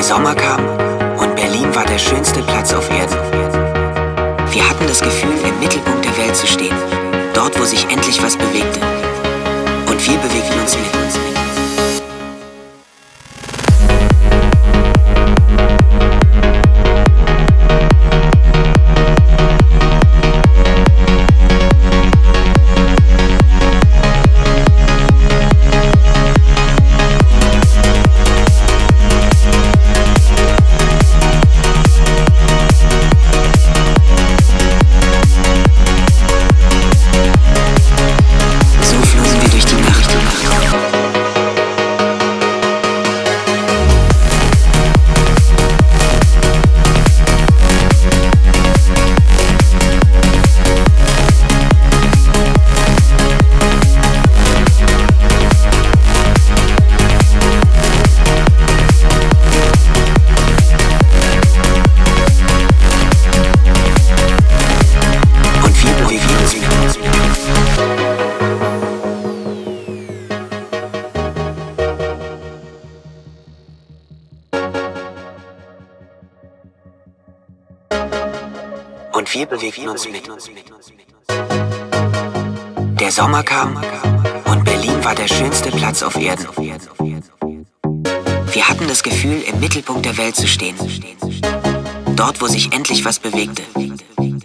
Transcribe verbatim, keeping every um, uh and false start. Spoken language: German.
Der Sommer kam und Berlin war der schönste Platz auf Erden. Wir hatten das Gefühl, im Mittelpunkt der Welt zu stehen, dort, wo sich endlich was bewegte. Und wir bewegten uns mit. Und wir bewegten uns mit. Der Sommer kam und Berlin war der schönste Platz auf Erden. Wir hatten das Gefühl, im Mittelpunkt der Welt zu stehen, dort, wo sich endlich was bewegte.